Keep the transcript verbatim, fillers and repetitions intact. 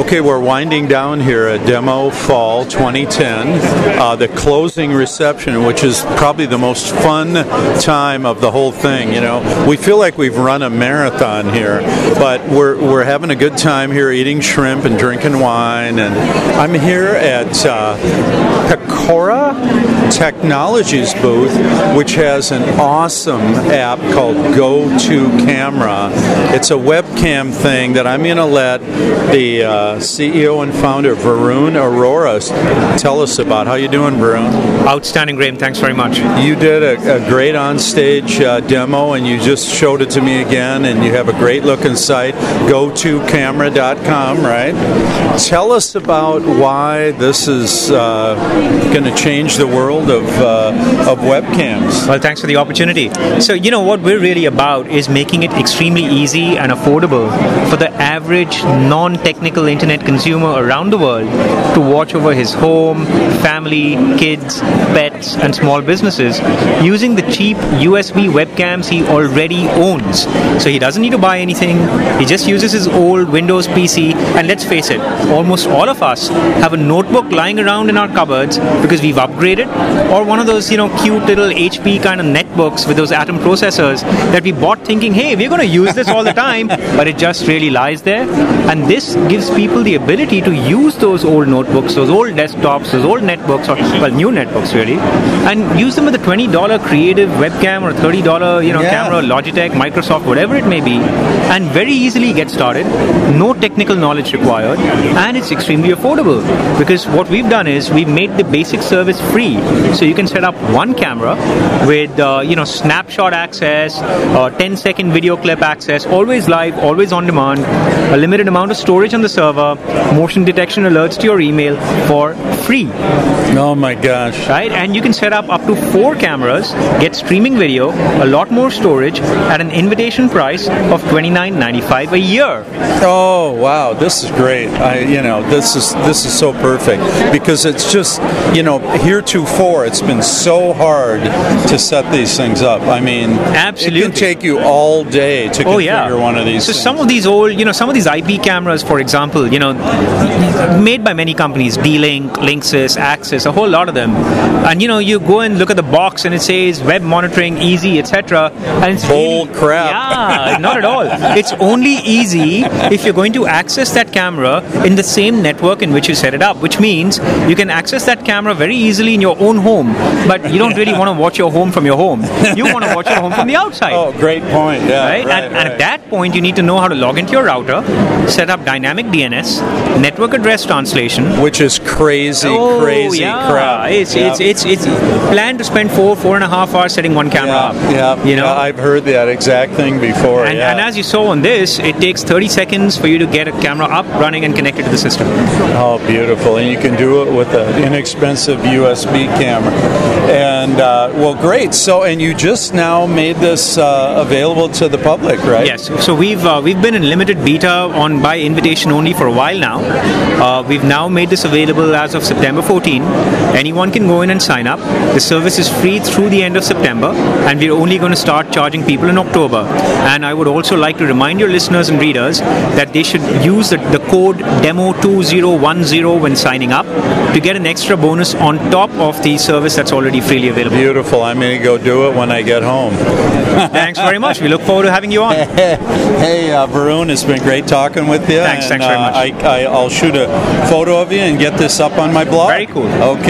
Okay, we're winding down here at Demo Fall twenty ten, uh, the closing reception, which is probably the most fun time of the whole thing. You know, we feel like we've run a marathon here, but we're we're having a good time here, eating shrimp and drinking wine. And I'm here at uh, Pecora Technologies booth, which has an awesome app called Go To Camera. It's a webcam thing that I'm going to let the uh, C E O and founder Varun Arora tell us about. How you doing, Varun? Outstanding, Graham. Thanks very much. You did a, a great on-stage uh, demo, and you just showed it to me again, and you have a great-looking site, go to camera dot com, right? Tell us about why this is uh, going to change the world of, uh, of webcams. Well, thanks for the opportunity. So, you know, what we're really about is making it extremely easy and affordable for the average non-technical internet consumer around the world to watch over his home, family, kids, pets, and small businesses using the cheap U S B webcams he already owns. So he doesn't need to buy anything. He just uses his old Windows P C. And let's face it, almost all of us have a notebook lying around in our cupboards because we've upgraded, or one of those, you know, cute little H P kind of netbooks with those Atom processors that we bought thinking, hey, we're going to use this all the time, but it just really lies there. And this gives people the ability to use those old notebooks, those old desktops, those old netbooks, or well, new netbooks really, and use them with a twenty dollars creative webcam or thirty dollars, you know, yeah. camera, Logitech, Microsoft, whatever it may be, and very easily get started. No technical knowledge required, and it's extremely affordable because what we've done is we've made the basic service free, so you can set up one camera with uh, you know snapshot access, uh, ten second video clip access, always live, always on demand, a limited amount of storage on the server, motion detection alerts to your email for free. Oh my gosh. Right? And you can set up up to four cameras, get streaming video, a lot more storage at an invitation price of twenty-nine ninety-five a year. Oh wow, this is great. I you know, this is this is so perfect because it's just, you know, heretofore it's been so hard to set these things up. I mean, absolutely. It can take you all day to configure oh, yeah. one of these So things. some of these old, you know, some of these I P cameras, for example, you know, made by many companies, D-Link, Linksys, Axis, a whole lot of them. And you know, you go and look at the box and it says web monitoring easy, et cetera. And it's bull really, crap. Yeah, not at all. It's only easy if you're going to access that camera in the same network in which you set it up, which means you can access that camera very easily in your own home, but you don't really want to watch your home from your home. You want to watch your home from the outside. Oh, great point. Yeah, right? right, and, right. and at that point, you need to know how to log into your router, set up dynamic D N S, network address translation, which is crazy, oh, crazy yeah. crap. It's, yeah. it's it's it's plan to spend four four and a half hours setting one camera yeah, up. Yeah, you know, yeah, I've heard that exact thing before. And, yeah. and as you saw on this, it takes thirty seconds for you to get a camera up, running, and connected to the system. Oh, beautiful! And you can do it with an inexpensive U S B camera. And uh, well, great. So, and you just now made this uh, available to the public, right? Yes. So we've uh, we've been in limited beta on by invitation only for a while now. Uh, we've now made this available as of September fourteenth. Anyone can go in and sign up. The service is free through the end of September, and we're only going to start charging people in October. And I would also like to remind your listeners and readers that they should use the, the code demo two zero one zero when signing up to get an extra bonus on top of the service that's already freely available. Beautiful. I'm going to go do it when I get home. Thanks very much. We look forward to having you on. Hey, uh, Varun, it's been great talking with you. Thanks. And, thanks very uh, much. I, I, I'll shoot a photo of you and get this up on my blog. Very cool. Okay.